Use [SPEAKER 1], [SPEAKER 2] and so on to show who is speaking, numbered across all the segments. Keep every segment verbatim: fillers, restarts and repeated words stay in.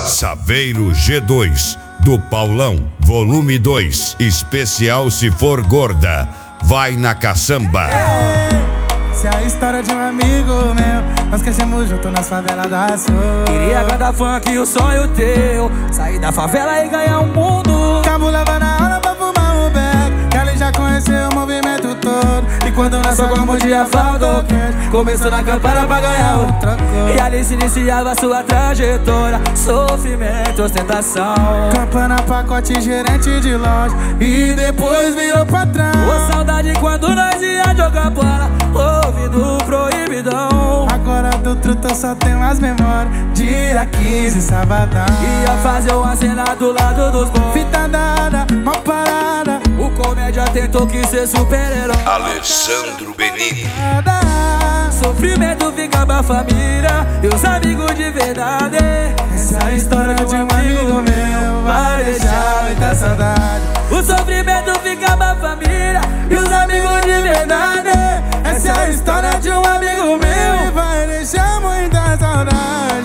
[SPEAKER 1] Saveiro G dois, do Paulão, volume dois, especial Se For Gorda, vai na caçamba.
[SPEAKER 2] Essa é a história de um amigo meu, nós crescemos junto nas favelas da Sul.
[SPEAKER 3] Queria cantar funk, o sonho teu, sair da favela e ganhar o mundo.
[SPEAKER 2] Cabo leva na aula pra fumar um beck, que ali já conheceu o movimento todo. E quando nós só como dia faltou cash, começou na campana pra ganhar o troco.
[SPEAKER 3] E ali se iniciava sua trajetória, sofrimento, ostentação.
[SPEAKER 2] Campana, pacote, gerente de loja, e depois virou patrão.
[SPEAKER 3] Ô saudade quando nós ia jogar bola, ouvindo proibidão.
[SPEAKER 2] Agora do truta só tenho as memórias, dia quinze, sabadão.
[SPEAKER 3] Ia fazer uma cena do lado dos bons,
[SPEAKER 2] fita dada, uma parada.
[SPEAKER 3] O comédia tentou que ser super-herói.
[SPEAKER 1] Alessandro Benini.
[SPEAKER 3] Sofrimento fica pra família e os amigos de verdade.
[SPEAKER 2] Essa é a história de um amigo meu, vai deixar muita saudade.
[SPEAKER 3] O sofrimento fica pra família e os amigos de verdade.
[SPEAKER 2] Essa é a história de um amigo meu e vai deixar muita saudade.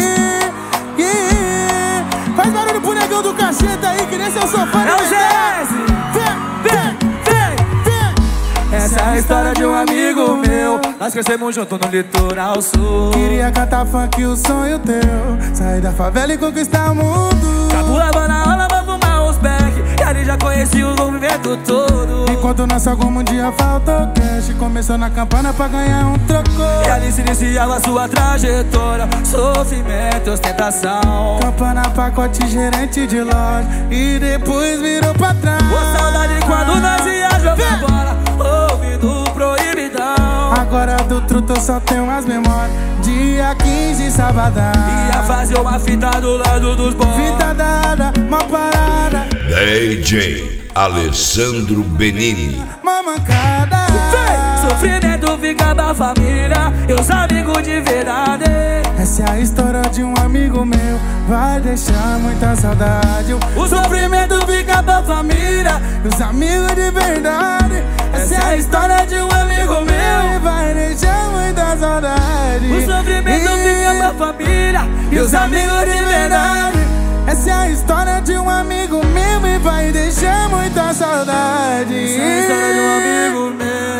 [SPEAKER 2] Yeah. Faz barulho pro negão do cacheta aí, que nem seu sofá.
[SPEAKER 3] É o G S. Vem, vem, vem, vem. Essa é a história de um amigo meu, nós crescemos junto no litoral sul.
[SPEAKER 2] Queria cantar funk, o sonho teu, sair da favela e conquistar o mundo.
[SPEAKER 3] Cabo leva na aula pra fumar uns beck, e ali já conheci o movimento todo.
[SPEAKER 2] Enquanto nós algum dia faltou cash, começou na campana pra ganhar um troco.
[SPEAKER 3] E ali se iniciava sua trajetória, sofrimento, ostentação.
[SPEAKER 2] Campana, pacote, gerente de loja, e depois virou patrão.
[SPEAKER 3] Ô saudade quando nós ia jogar bola, ouvindo proibidão.
[SPEAKER 2] Agora do truto só tenho as memórias, dia quinze, sabadão.
[SPEAKER 3] Ia fazer uma fita do lado dos bons,
[SPEAKER 2] fita dada, uma parada.
[SPEAKER 1] D J Alessandro Benini.
[SPEAKER 2] Mamancada.
[SPEAKER 3] Sofrimento fica da família e os amigos de verdade.
[SPEAKER 2] Essa é a história de um amigo meu, vai deixar muita saudade.
[SPEAKER 3] O sofrimento fica da família
[SPEAKER 2] e os amigos de verdade. Essa é a história de um amigo meu, vai deixar muita saudade.
[SPEAKER 3] O sofrimento fica da família
[SPEAKER 2] e os amigos de verdade. Essa é a história de um amigo meu e vai deixar muita saudade.
[SPEAKER 3] Essa é a história de um amigo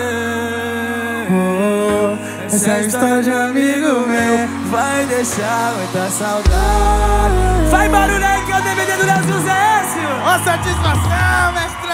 [SPEAKER 3] meu.
[SPEAKER 2] Essa é a história de um amigo meu,
[SPEAKER 3] vai deixar muita saudade. Faz barulho aí que é o D V D do Léo Sucesso.
[SPEAKER 2] Ó, satisfação, mestre.